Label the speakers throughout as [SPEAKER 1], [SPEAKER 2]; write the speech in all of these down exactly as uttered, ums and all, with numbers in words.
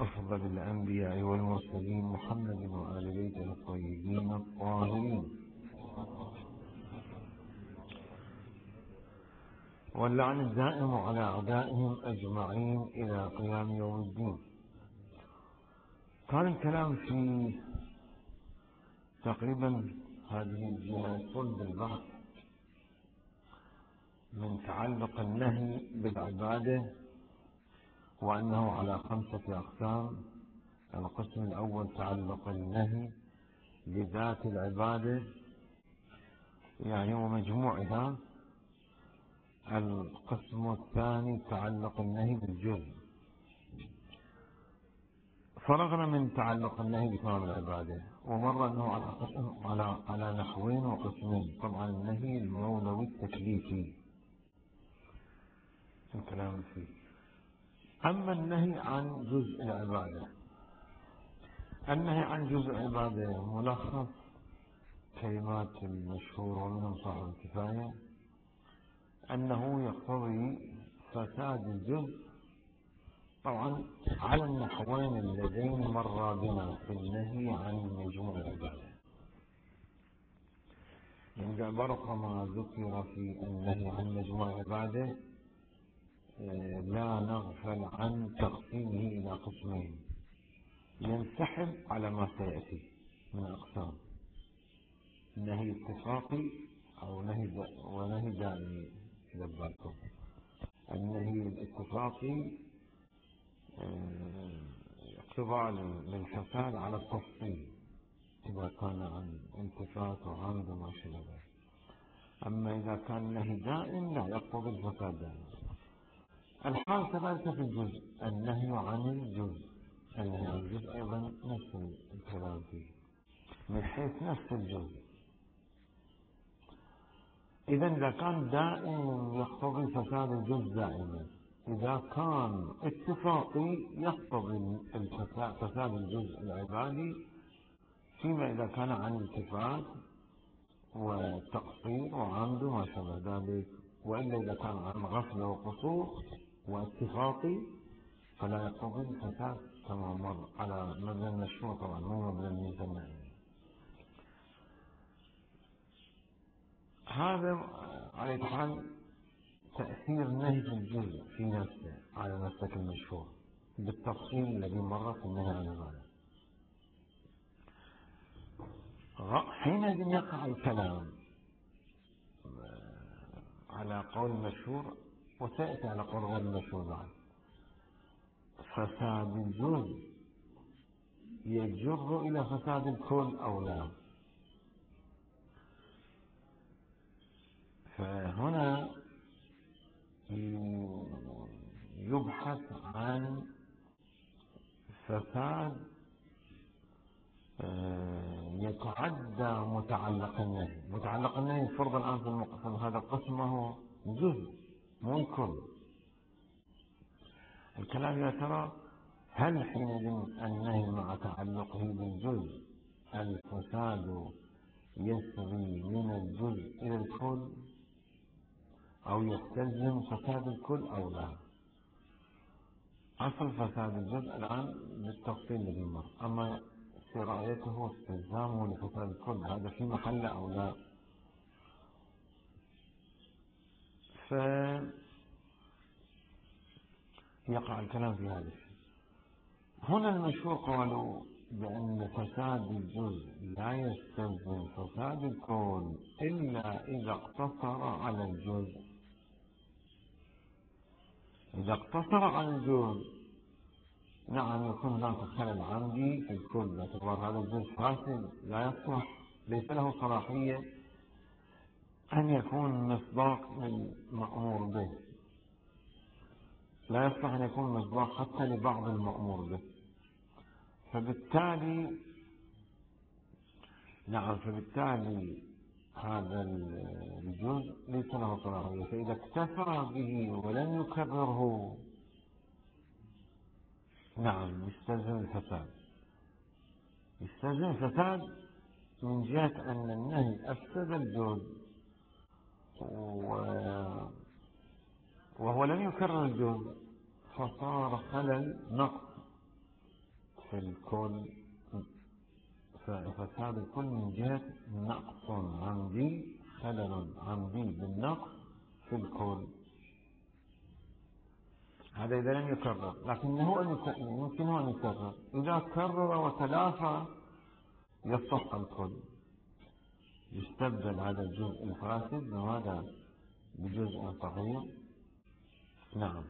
[SPEAKER 1] أفضل الأنبياء والمرسلين محمد وآل بيته الطيبين الطاهرين، واللعن الدائم على أعدائهم أجمعين إلى قيام يوم الدين. كان الكلام في تقريبا هذه الجهة صلب البحث من تعلق النهي بالعبادة، وأنه على خمسة أقسام. القسم الأول تعلق النهي بذات العبادة يعني ومجموعها. القسم الثاني تعلق النهي بالجزء. فرغنا من تعلق النهي بتمام العبادة، ومر أنه على على على نحوين وقسمين. طبعا النهي المولوي التكليفي الكلام فيه. أما النهي عن جزء العبادة، النهي عن جزء العبادة ملخص كلمات المشهور ومنهم صاحب الكفاية أنه يقتضي فساد الجزء، طبعا على النحوين اللذين مر بنا في النهي عن مجموع العبادة. عند برق ما ذكر في النهي عن مجموع العبادة لا نغفل عن تقسيمه إلى قسمين ينسحب على ما سيأتي من أقسام: نهي اتفاقي أو نهي ونهي دائمي. إذا بالكم النهي الاتفاقي اقتضاء للفساد على التفصيل إذا كان عن التفات وعمد وما شابه ذلك. أما إذا كان نهي دائم لا يقتضي الفساد دائما. الحال كذلك في الجزء، النهي عن الجزء. النهي عن الجزء أيضا نفس الكلام فيه من حيث نفس الجزء. إذا إذا كان دائم يقتضي فساد الجزء دائما، إذا كان اتفاقي يقتضي فساد الجزء العبادي، فيما إذا كان عن التفات وتقصير وعمد وما شابه ذلك. وإلا إذا كان عن غفلة وقصور واتفاقي فلا يقتضي الفساد كما مر على مبنى المشروع، طبعا مو مبنى الميزان. هذا على حال تأثير نهي الجزء في نفسه على نفسك المشهور بالتفصيل الذي مر في النهي عن هذا. حينئذ يقع الكلام على قول المشهور، وسيأتي على قول غير المشهور بعد. فساد الجزء يجر إلى فساد الكل أو لا؟ فهنا يبحث عن فساد يتعدى متعلق النهي. متعلق النهي فرض الآن في المقسم هذا القسم هو جزء مو الكل. الكلام يا ترى هل حينئذ النهي مع تعلقه بالجزء الفساد يسري من الجزء إلى الكل أو يستلزم فساد الكل أو لا؟ أصل فساد الجزء الآن بالتفصيل الذي مر، أما سرايته استلزامه لفساد الكل هذا في محل أو لا؟ فيقع الكلام في هذا الشيء. هنا المشهور قالوا بأن فساد الجزء لا يستلزم فساد الكل إلا إذا اقتصر على الجزء. إذا اقتصر على الجزء نعم يكون هناك خلل عمدي في الكل، باعتبار هذا الجزء فاسد لا يصلح، ليس له صلاحية أن يكون مصداق للمأمور به، لا يصلح أن يكون مصداق حتى لبعض المأمور به. فبالتالي نعم فبالتالي هذا الجزء ليس له صلاحية. فإذا اكتفى به ولم يكرره نعم يستلزم الفساد. يستلزم الفساد من جهة أن النهي أفسد الجزء وهو لم يكرر الجزء، فصار خلل نقص في الكل، فساد الكل من جهة نقص عمدي، خلل عمدي بالنقص في الكل، هذا إذا لم يكرر. لكنه يمكنه أن يكرر، إذا كرر وتلافى يصح الكل، يستبدل هذا الجزء الفاسد بماذا؟ بجزء صغير. نعم،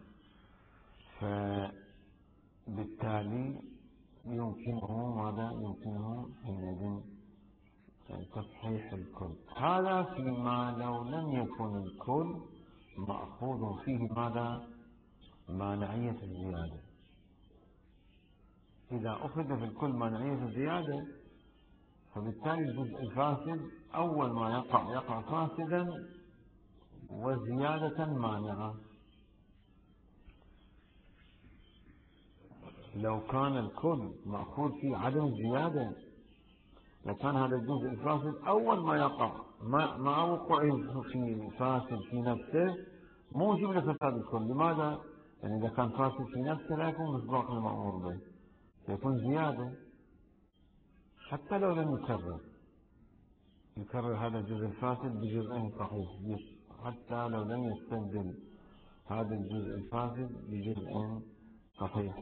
[SPEAKER 1] فبالتالي يمكنه ماذا؟ يمكنه حينئذ تصحيح الكل. هذا فيما لو لم يكن الكل مأخوذ فيه ماذا؟ مانعية الزيادة. إذا أخذ في الكل مانعية الزيادة فبالتالي الجزء الفاسد أول ما يقع يقع فاسدا وزيادة مانعة. لو كان الكل مأخوذ فيه عدم الزيادة لكان هذا الجزء الفاسد أول ما يقع مع وقوعه في فاسد في نفسه موجب لفساد الكل. لماذا؟ يعني إذا كان فاسد في نفسه لا يكون مصداق المأمور به، سيكون زيادة حتى لو لم يكرر يكرر هذا الجزء الفاسد بجزء صحيح، حتى لو لم يستبدل هذا الجزء الفاسد بجزء صحيح.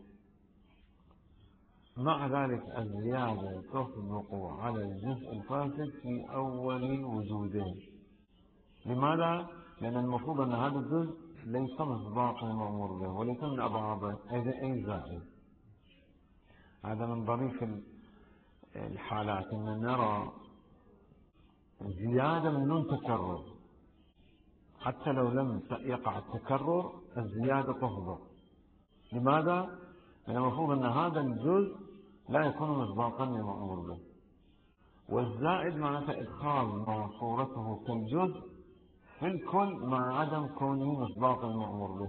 [SPEAKER 1] مع ذلك الزيادة تطبق على الجزء الفاسد في أول وجوده. لماذا؟ لأن المفروض أن هذا الجزء ليس مصداق المأمور به وليس من أبعاده أي زائد. هذا من ظريف الحالات أن نرى زيادة من دون تكرر، حتى لو لم يقع التكرر الزيادة تفضل. لماذا؟ لأن المفروض أن هذا الجزء لا يكون مصداقا للمأمور به، والزائد معناته إدخال ما صورته كالجزء في الكل مع عدم كونه مصداق المأمور به،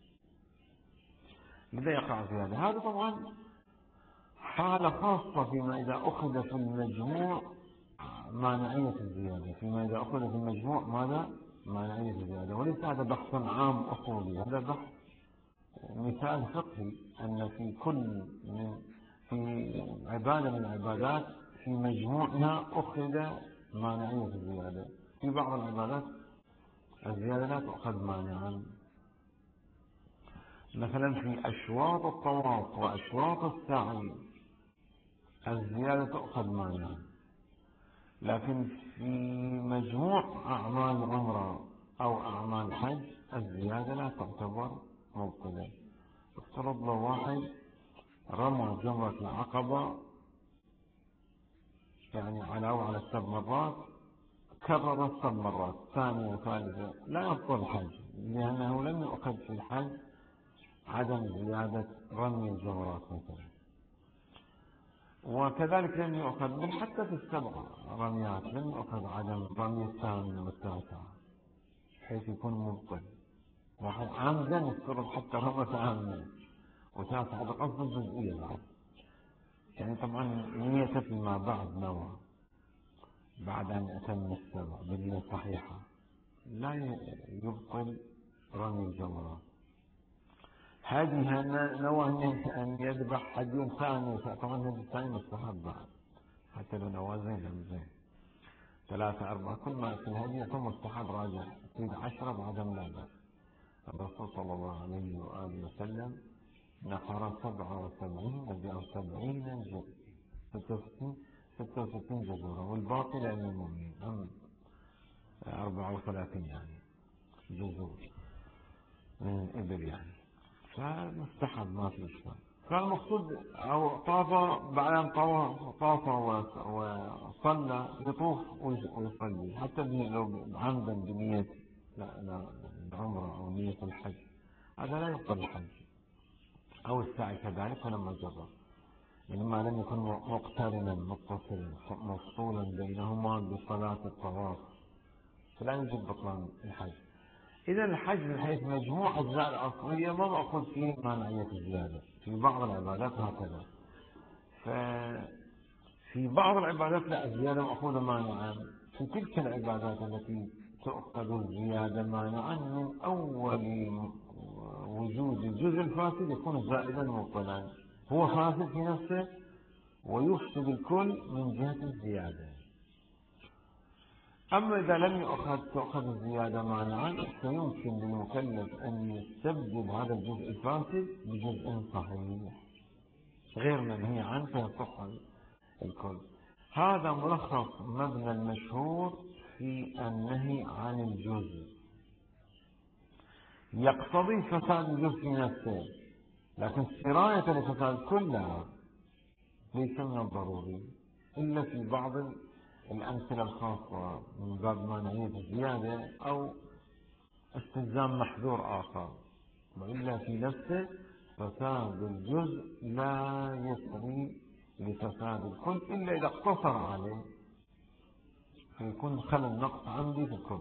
[SPEAKER 1] لذا يقع زيادة. هذا طبعا حالة خاصة فيما إذا أخذ في المجموع مانعية الزيادة، فيما إذا أخذ في المجموع ماذا؟ مانعية الزيادة، وليس هذا بحث عام أصولي، هذا بحث مثال فقهي أن في كل من في عبادة من العبادات في مجموعها أخذ مانعية الزيادة، في بعض العبادات الزيادة لا تؤخذ مانعا. مثلا في أشواط الطواف وأشواط السعي الزيادة تؤخذ مانعا، لكن في مجموع أعمال عمرة أو أعمال حج الزيادة لا تعتبر مبطلة. افترض له واحد رمى جمرة العقبة يعني على على السبع مرات، كرر السبع مرات ثانية وثالثة، لا يبطل الحج لأنه لم يؤخذ في الحج عدم زيادة رمي الجمرات مثلا. وكذلك لم يؤخذ من حتى في السبع رميات لم يؤخذ عدم رمي الثامن والتاسع بحيث يكون مبطل. واحد عمدا يفترض حتى رمى ثامنا وتاسع بقصد الجزئية بعد، يعني طبعا نية فيما بعد نوى بعد أن أتم السبع بنية صحيحة لا يبطل رمي الجمرات. هذه نوى أن يذبح هدي ثاني، طبعا الهدي الثاني مستحب بعد حتى لو نوى زين أم زين ثلاثة أربعة كل ما في الهدي يكون مستحب راجع تريد عشرة بعدم لا بأس. الرسول صلى الله عليه وآله وسلم نحر سبعة وسبعين أو سبعين جزء ستة وستين جزورة والباقي للمؤمنين أم أربعة وثلاثين يعني جزور من إبل يعني، فمستحب ما في إشكال. فالمقصود أو طاف بعد أن طاف وصلى يطوف ويصلي حتى لو عمدا بنية العمرة أو نية الحج هذا لا يبطل الحج، أو السعي كذلك ولما جرى، إنما لم يكن مقترنا متصلا مفصولا بينهما بصلاة الطواف فلا يوجد بطلان الحج. إذا الحج من حيث مجموع أجزاء الأصلية ما مأخذ فيه مانعية الزيادة، في بعض العبادات هكذا، ففي بعض العبادات لا الزيادة مأخوذة مانعا. في تلك العبادات التي تؤخذ الزيادة مانعا من أول وجود الجزء الفاسد يكون زائدا مبطلا، هو فاسد في نفسه ويفسد الكل من جهة الزيادة. أما إذا لم يؤخذ تؤخذ الزيادة مانعا، فيمكن للمكلف أن يستبدل هذا الجزء الفاسد بجزء صحيح غير منهي عنه فيصح الكل. هذا ملخص مبنى المشهور في النهي عن الجزء. يقتضي فساد الجزء في نفسه، لكن سراية لفساد الكل لا، ليس من الضروري إلا في بعض الأمثلة الخاصة من باب مانعية الزيادة أو استلزام محذور آخر، وإلا في نفسه فساد الجزء لا يسري لفساد الكل إلا إذا اقتصر عليه، فيكون خلل نقص عندي في الكل.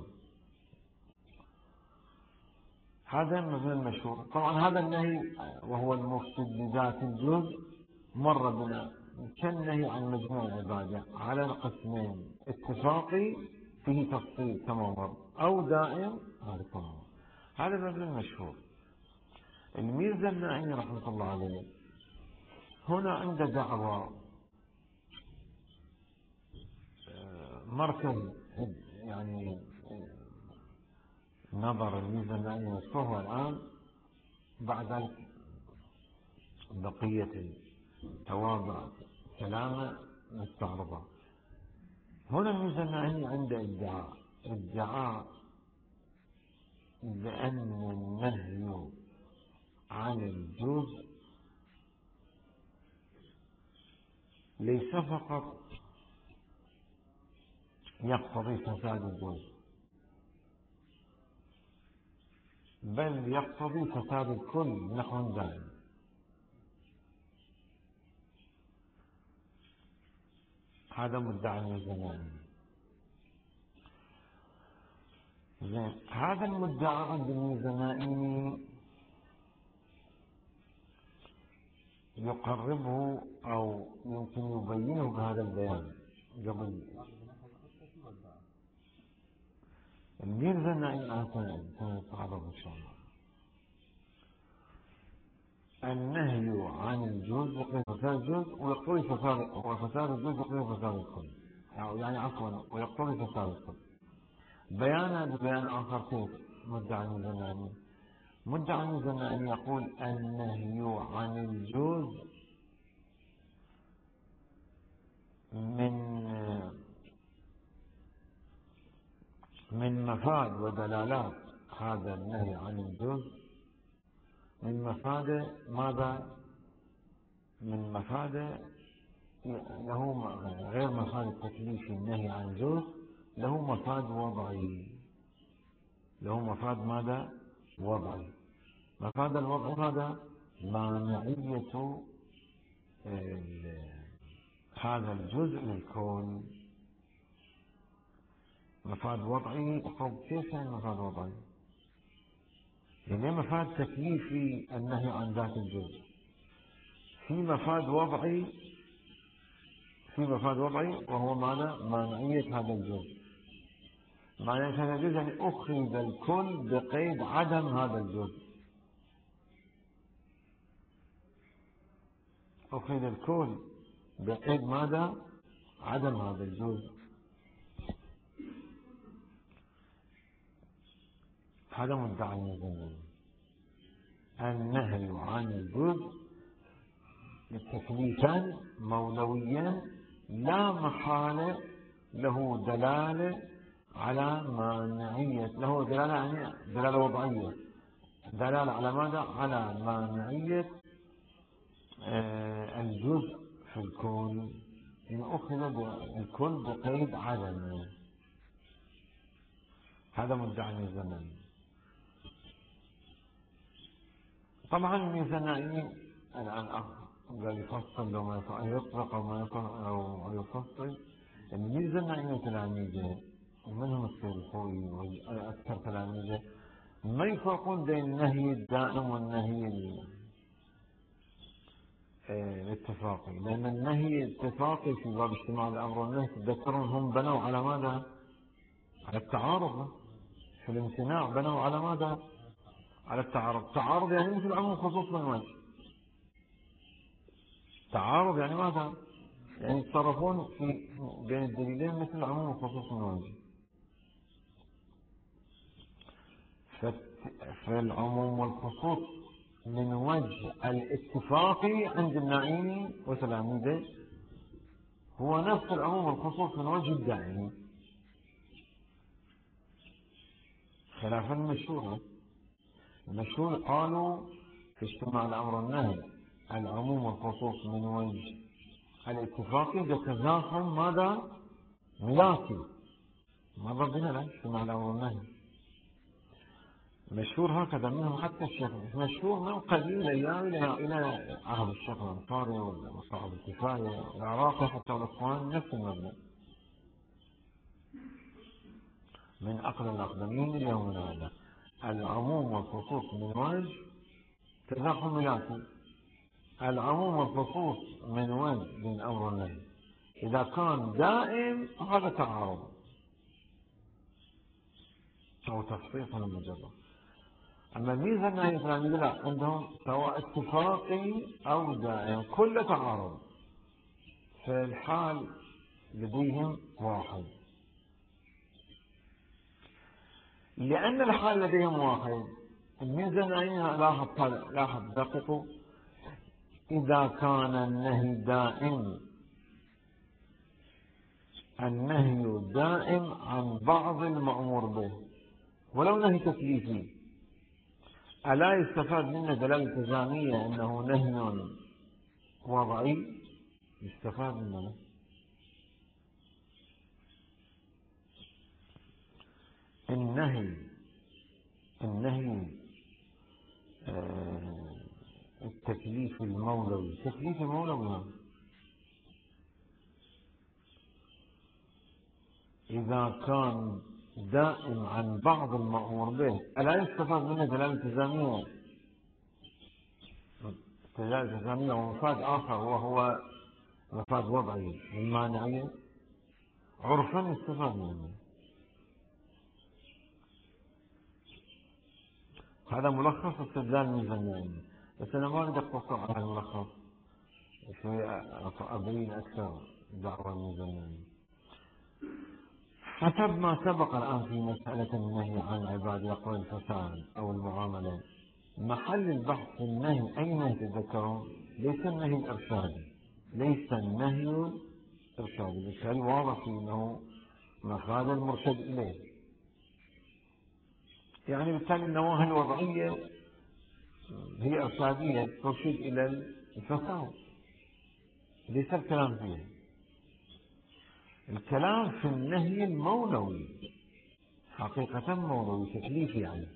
[SPEAKER 1] هذا المبنى المشهور. طبعا هذا النهي وهو المفسد لذات الجزء مر بنا كالنهي عن مجموع العبادة على قسمين: اتفاقي فيه تفصيل كما مر، أو دائم هذا كما مر. هذا المبنى المشهور. الميرزا الناعي رحمة الله عليه هنا عند دعوة مركز يعني نظر الميرزا الناعي وصفه الآن، بعد ذلك بقية التواضع كلامه مستعرضة. هنا الميرزا الناعي عند ادعاء ادعاء بأن النهي عن الجزء ليس فقط يقتضي فساد الجزء، بل يقتضي فساد الكل نحو دائم. هذا مدعى الميزاني. زين، هذا المدعى عند الميزاني يقربه أو يمكن يبينه بهذا البيان قبل. الميزاني الآن سنتعرض إن شاء الله. النهي عن الجزء يقتضي فساد الجزء، ويقتضي فساد وفساد الجزء يقتضي فساد الكل، يعني عفوا ويقتضي فساد الكل. بيانا ببيان آخر كيف مدعى الميزاني. مدعى الميزاني يقول النهي عن الجزء من من مفاد ودلالات هذا النهي عن الجزء، من مفاد ماذا؟ من مفاد له غير مفاد التكليف النهي عن الجزء، له مفاد وضعي. له مفاد ماذا؟ وضعي. مفاد الوضع هذا مانعية هذا الجزء للكون. مفاد وضعي. طب كيف يعني مفاد وضعي؟ يعني مفاد تكليفي النهي عن ذات الجزء، في مفاد وضعي في مفاد وضعي وهو ماذا؟ مانعية هذا الجزء. مانعية هذا الجزء يعني أخذ الكل بقيد عدم هذا الجزء. أخذ الكل بقيد ماذا؟ عدم هذا الجزء. هذا مدعى الميزاني. النهي عن الجزء تكليفا مولويا لا محالة له دلالة على مانعية، له دلالة يعني دلالة وضعية، دلالة على ماذا؟ على مانعية آه الجزء في الكون، إن أخذ الكل بقيد عدم. هذا مدعى الميزاني. طبعا الميزاني الآن قال يفصل لو ما يطلق أو ما يطلق أو يفصل. الميزاني وتلاميذه ومنهم السيرخوي وأكثر تلاميذه ما يفرقون بين النهي الدائم والنهي الاتفاقي، لأن النهي الاتفاقي في باب اجتماع الأمر والنهي تذكرون هم بنوا على ماذا؟ على التعارض. في الامتناع بنوا على ماذا؟ على التعارض. تعارض يعني مثل عموم خصوص من وجه. تعارض يعني ماذا؟ يعني يتصرفون في بين الدليلين مثل العموم والخصوص من وجه. فالعموم والخصوص من وجه الاتفاقي عند النعيمي وتلاميذه هو نفس العموم والخصوص من وجه الداعمي، خلافا المشهور. المشهور قالوا في اجتماع الأمر والنهي العموم والخصوص من وجه الاتفاقي بتزاحم ماذا؟ ملاكي. مر بنا لا اجتماع الأمر والنهي مشهور هكذا منهم حتى الشيخ، مشهور من قديم الأيام إلى إلى عهد الشيخ الأنصاري والمصعب الكفاية العراقي حتى الأخوان نفس المبنى من أقل الأقدمين اليوم هذا. العموم والخصوص من وجه تزاحم ملاكي، العموم والخصوص من وجه من أمر والنهي إذا كان دائم هذا تعارض أو تخصيص مجرد. أما الميزة أنها الإسلامية لا، عندهم سواء اتفاقي أو دائم كل تعارض، فالحال لديهم واحد. لأن الحال لديهم واحد الميزة أنها لاحظ لاحظ دقيقوا إذا كان النهي دائم النهي دائم عن بعض المأمور به ولو نهي تكليفي، ألا يستفاد منه دلالة التزامية أنه نهي وضعي؟ يستفاد منه. النهي النهي آه التكليف المولوي، التكليف المولوي إذا كان دائم عن بعض المأمور به ألا يستفاد منه دلالة التزامية؟ دلالة التزامية ومفاد آخر وهو مفاد وضعي المانعية عرفا يستفاد منه. هذا ملخص استدلال الميزانيين، بس أنا ما أريد أقتصر على الملخص شوية أبين أكثر دعوة الميزانيين. حسب ما سبق الآن في مسألة النهي عن العباد يقول الفساد أو المعاملة، محل البحث في النهي أي نهي تذكرون؟ ليس النهي الإرشادي، ليس النهي الإرشادي، بالتالي واضح أنه مفاد المرشد إليه. يعني بالتالي النواهي الوضعية هي إرشادية ترشد إلى الفساد، ليس الكلام فيها. الكلام في النهي المولوي، حقيقة مولوي تكليفي. يعني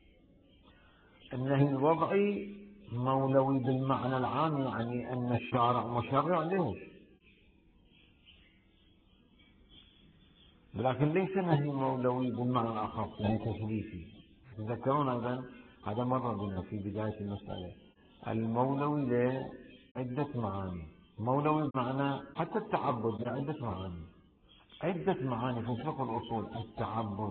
[SPEAKER 1] النهي الوضعي مولوي بالمعنى العام، يعني أن الشارع مشرع ليش، لكن ليس نهي مولوي بالمعنى الأخص يعني تكليفي. تذكرون أيضا هذا مرة بنا في بداية المسألة، المولوي له عدة معاني. مولوي بمعنى حتى التعبد له عدة معاني، عدة معاني في فقه الأصول. التعبد،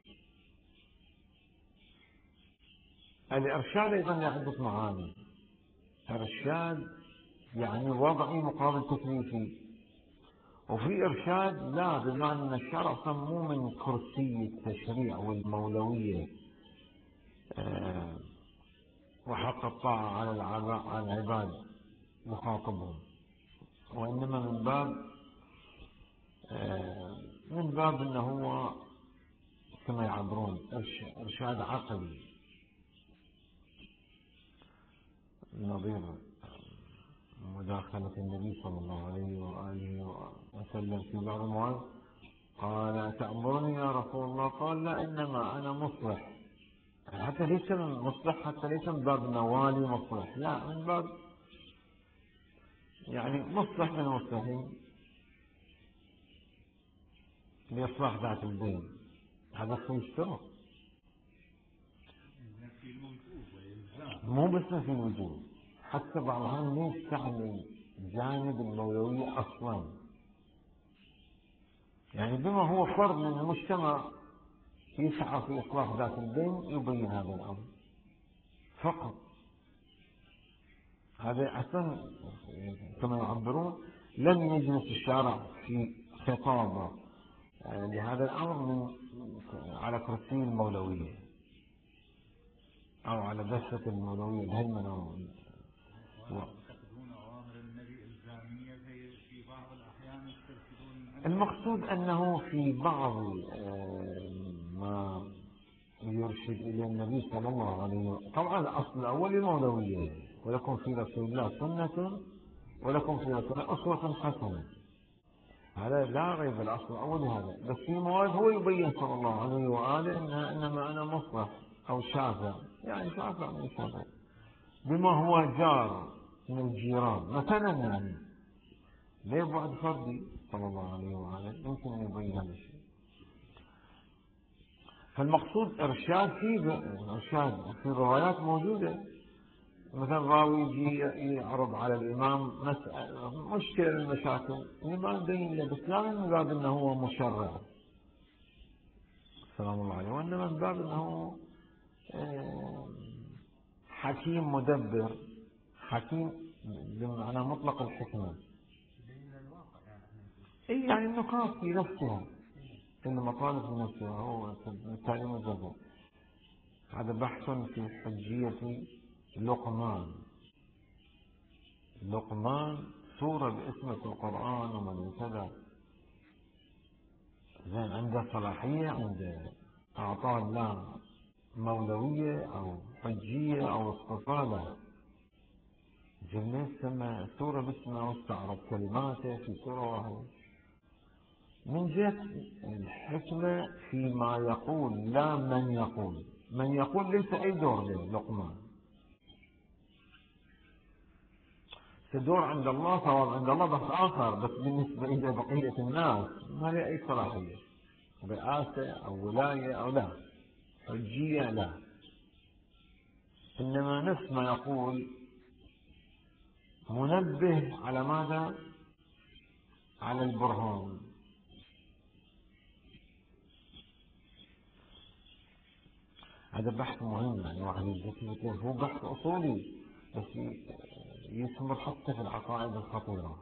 [SPEAKER 1] الإرشاد أيضا له عدة معاني. إرشاد يعني وضعي مقابل تكليفي، وفي إرشاد لا بمعنى أن الشرع سموه من كرسي التشريع والمولوية أه وحق الطاعة على العباد مخاطبهم، وإنما من باب أه من باب أنه هو كما يعبرون إرشاد عقلي، نظير مداخلة النبي صلى الله عليه وآله وسلم في بعض المواقف قال تأمرني يا رسول الله؟ قال لا، إنما أنا مصلح. حتى ليس من مصلح، حتى ليس من باب نوالي مصلح، لا، من باب يعني مصلح من المصلحين لإصلاح ذات الدين. هذا في الشرط، مو بس في الوجود، حتى بعضهم ليش تعني جانب المولوية أصلا، يعني بما هو فرد من المجتمع يسعى في إصلاح ذات الدين يبين هذا الأمر فقط. هذا أصلا كما يعبرون لم يجلس الشارع في خطابه لهذا الأمر من على كرسي المولوية أو على دفة المولوية الهيمنة. المقصود أنه في بعض ما يرشد إلى النبي صلى الله عليه وسلم. طبعا الأصل الأول المولوية، ولكم في رسول الله سنة ولكم في رسول الله أسوة حسنة، هذا لا ريب، الأصل الأول هذا. بس في مواد هو يبين صلى الله عليه وآله إنها إنما أنا مصلح أو شافع، يعني شافع من شافع بما هو جار من الجيران مثلا، يعني ليه بعد فردي صلى الله عليه وآله يمكن أن يبين هذا الشيء. فالمقصود إرشاد، فيه إرشاد في روايات موجودة، مثلا راوي يجي يعرض على الإمام مسألة مشكلة من المشاكل، الإمام يبين له، بس لا من باب أنه هو مشرع سلام الله عليه، وإنما من باب أنه حكيم مدبر، حكيم بمعنى مطلق الحكمة، أي يعني النقاط في نفسها، إن مطالب في نفسها هو التعليم الزبط. هذا بحث في حجية لقمان. لقمان سورة باسمها في القرآن ومن يتبع زين عنده صلاحية، عنده أعطاه الله مولوية أو حجية أو استفادة. جنة سمى سورة باسمها واستعرض كلماته في سورة واحدة. من جهة الحكمة فيما يقول لا من يقول، من يقول ليس أي دور للقمان، تدور عند الله ثواب عند الله بس آخر، بس بالنسبة إلى بقية الناس ما لها أي صلاحية، رئاسة أو ولاية أو لا حجية لا، إنما نفس ما يقول منبه على ماذا؟ على البرهان. هذا بحث مهم، يعني واحد يجي هو بحث أصولي بس يثمر حتى في العقائد الخطيرة.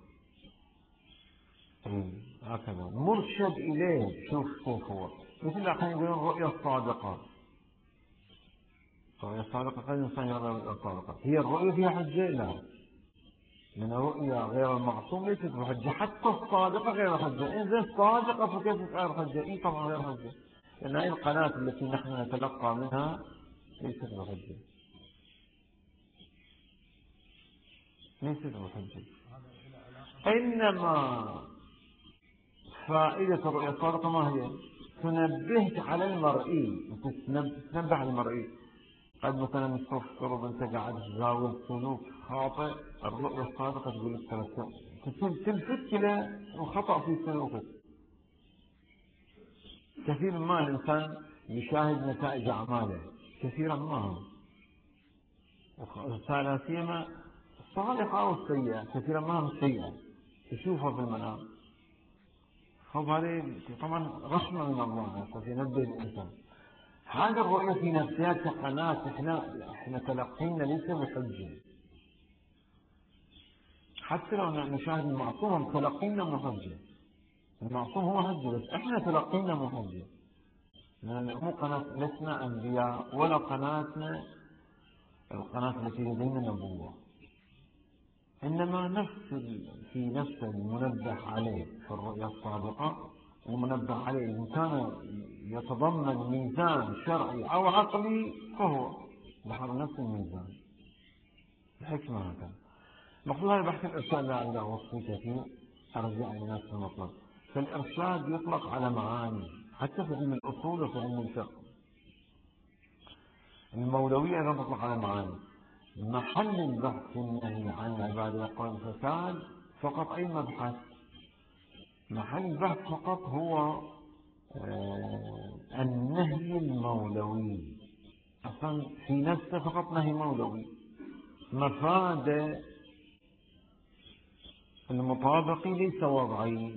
[SPEAKER 1] هكذا مرشد إليه. شوف كيف هو، مثل الحين يقولون الرؤية الصادقة. الرؤية الصادقة قد الإنسان يرى الرؤية الصادقة، هي الرؤية فيها حجة؟ لا، لأن الرؤيا غير المعصوم ليست بحجة، حتى الصادقة غير حجة. إذا الصادقة فكيف غير حجة؟ إيه طبعا غير حجة، لأن هذه القناة التي نحن نتلقى منها ليست بحجة، ليست بحجة. إنما فائدة الرؤيا الصادقة ما هي؟ تنبهك على المرئي، تنبه على المرئي. قد مثلا تفكر وانت قاعد تزاول سلوك خاطئ، الرؤيا الصادقة تقول لك تلفت إلى الخطأ في سلوكك. كثير ما الإنسان يشاهد نتائج أعماله، كثيرا ما لا سيما الصالحة أو السيئة، كثيرا ما هم سيئة تشوفها في المنام. خب هذه طبعا رحمة من الله ينبه الإنسان. هذا الرؤية في نفسها كقناة، احنا احنا تلقينا ليس بحجة، حتى لو نشاهد المعصوم تلقينا من حجة، المعصوم هو حجة بس احنا تلقينا من حجة، لأن مو قناة، لسنا أنبياء ولا قناتنا القناة التي لدينا نبوة، إنما نفس في نفس المنبه عليه في الرؤيا الصادقة، المنبه عليه إن كان يتضمن ميزان شرعي أو عقلي فهو بحر نفس الميزان، الحكمة هكذا. مقصود هذا بحث الإرشاد لا عنده وصفي كثير، أرجع الناس في المطلق. فالإرشاد يطلق على معاني حتى في علم الأصول وفي علم الفقه. المولوية أيضا تطلق على معاني. محل البحث النهي عن العبادة والقول الفساد فقط أي مبحث، محل البحث فقط هو آه النهي المولوي، أصلا في نفسه فقط نهي مولوي، مفاد المطابقي ليس وضعي،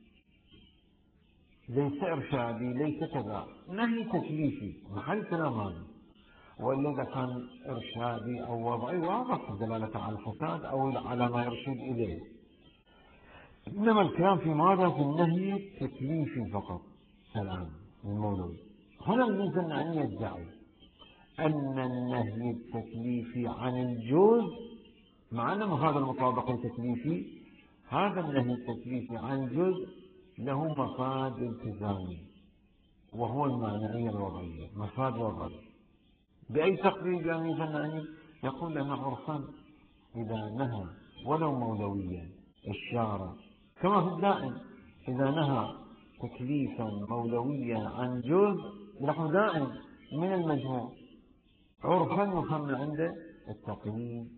[SPEAKER 1] ليس إرشادي، ليس كذا، نهي تكليفي، محل كلام هذا. وإلا إذا كان إرشادي أو وضعي واضح دلالة على الفساد أو على ما يرشد إليه. إنما الكلام في ماذا؟ في النهي التكليفي فقط الآن المولوي. هنا الميزانية يدعي أن النهي التكليفي عن الجزء، مع أن هذا المطابق التكليفي، هذا النهي التكليفي عن الجزء له مفاد التزامي، وهو المانعية الوضعية، مفاد وضعي. بأي تقريب يا ميزانية؟ يقول لنا عرفا إذا نهى ولو مولويا الشارع، كما في الدائم إذا نهى تكليفا مولويا عن جزء نحو دائم من المجموع، عرفا يفهم عنده التقييد.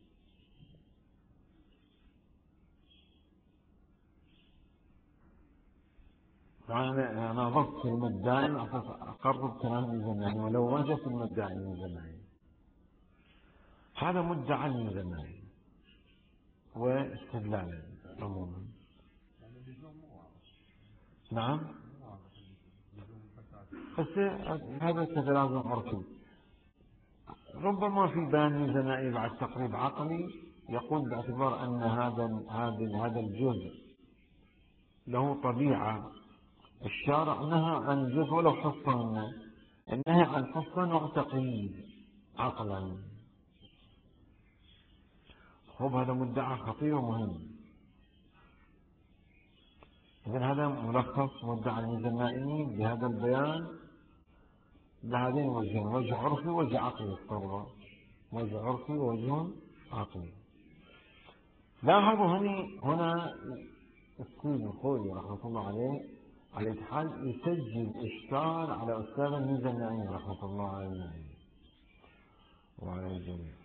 [SPEAKER 1] أنا أنا ضبط كلمة دائم أقرب كلام الميزانية، ولو وجد كلمة دائم الميزانية، هذا مدعى الميزانية واستدلالا عموما. نعم، بس هذا تتلازم عرفي. ربما في بيان ميزانية بعد تقريب عقلي يقول باعتبار أن هذا هذا هذا الجزء له طبيعة، الشارع نهى عن الجزء ولو حصن، النهي عن حصن وتقييد عقلا. خب هذا مدعى خطير ومهم. إذن هذا ملخص مدعى الميزانيين بهذا البيان بهذين الوجهين، وجه عرفي ووجه عقلي. الصورة وجه عرفي ووجه عقلي. لاحظوا هني هنا السيد الخوئي رحمة الله عليه على الاتحاد يسجل إشكال على أستاذ الميزانيين رحمة الله عليه وعلى الجميع.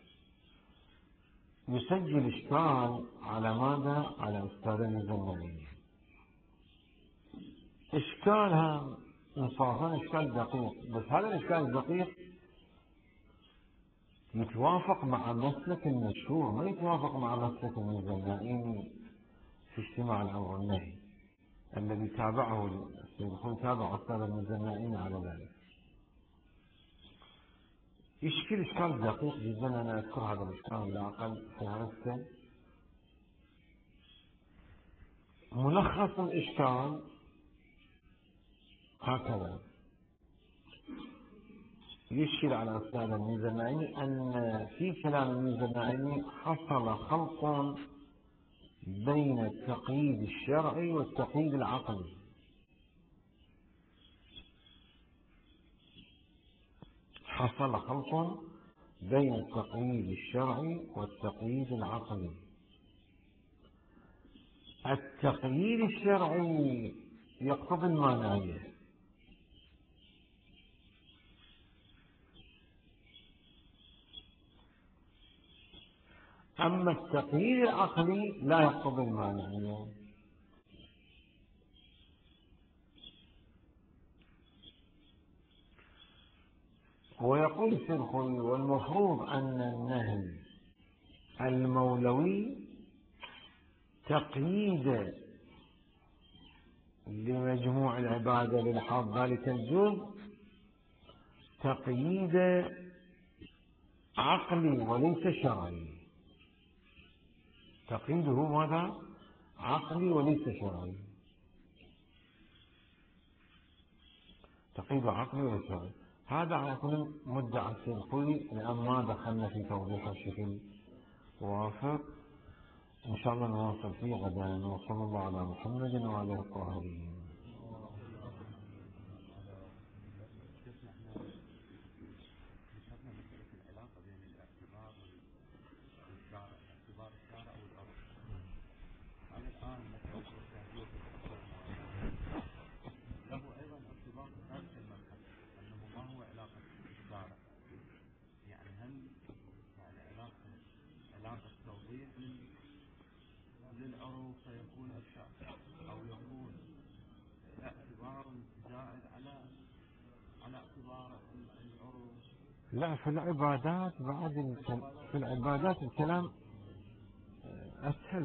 [SPEAKER 1] يسجل إشكال على ماذا؟ على أستاذ الميزانيين. إشكالها إنصافا إشكال دقيق، بس هذا الإشكال الدقيق يتوافق مع مسلك المشهور، ما يتوافق مع مسلك الميزانيين في اجتماع الأمر والنهي الذي تابعه السيد الخوئي، تابع أستاذ الميزانيين على ذلك. يشكل إشكال دقيق جدا، أنا أذكر هذا الإشكال لا أقل فهرسته. ملخص الإشكال هكذا: يشكل على أستاذ الميزانيين أن في كلام الميزانيين حصل خلط بين التقييد الشرعي والتقييد العقلي. حصل خلط بين التقييد الشرعي والتقييد العقلي. التقييد الشرعي يقتضي المانعية، أما التقييد العقلي لا يقتضي المانعية. ويقول السيد الخوئي: والمفروض أن النهي المولوي تقييد لمجموع العبادة للحاظ ذلك الجزء، تقييد عقلي وليس شرعي. تقييده ماذا؟ عقلي وليس شرعي. تقييد عقلي وليس شرعي. هذا على كل مدعى السيد الخوئي، لأن ما دخلنا في توضيح الشكل وافق. إن شاء الله نواصل فيه غدا. وصلى الله على محمد وعلى آله الطاهرين.
[SPEAKER 2] للعروض فيكون الشرع، أو يكون اعتبار زائد على على اعتبار العروض.
[SPEAKER 1] لا، في العبادات بعد في العبادات الكلام أسهل.